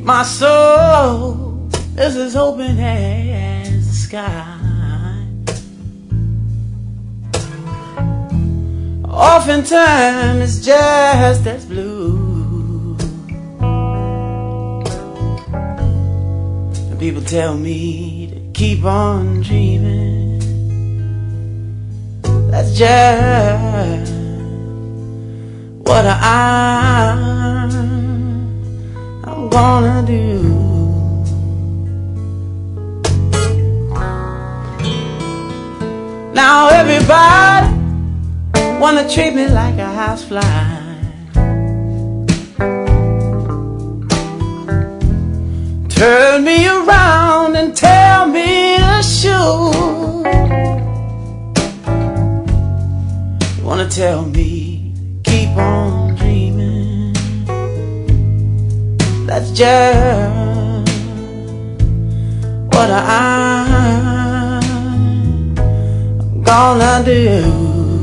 My soul is as open as the sky. Oftentimes it's just as blue. And people tell me to keep on dreaming. That's just what I'm gonna do. Now everybody wanna treat me like a housefly. Turn me around and tell me to shoot. You wanna tell me keep on dreaming. That's just what I'm gonna do.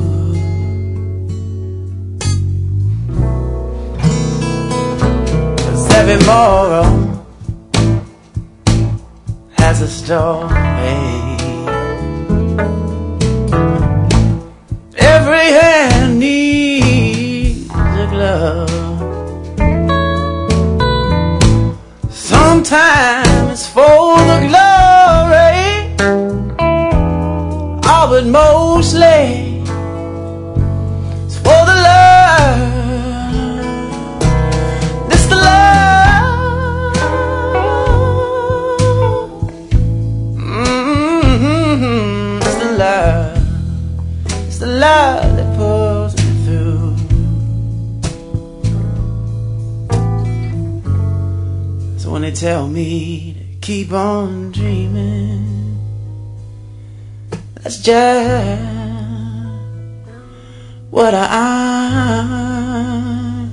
'Cause every moral has a story. Every hand needs a glove. Sometimes it's for the glory, oh, but mostly it's for the love. It's the love. It's the love. It's the love that pulls me through. So when they tell me to keep on dreaming, that's just what I'm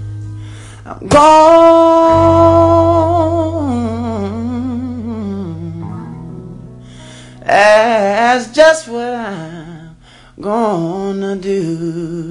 that's just what I'm gonna do.